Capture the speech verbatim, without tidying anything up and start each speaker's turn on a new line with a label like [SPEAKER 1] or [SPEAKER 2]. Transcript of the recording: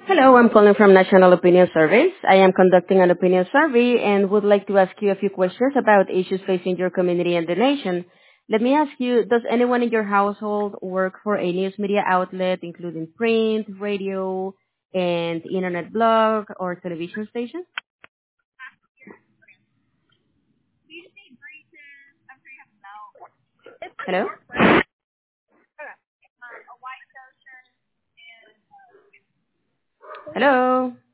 [SPEAKER 1] Hello, I'm calling from National Opinion Service. I am conducting an opinion survey and would like to ask you a few questions about issues facing your community and the nation. Let me ask you, does anyone in your household work for a news media outlet, including print, radio, and internet blog or television station? Hello? Hello?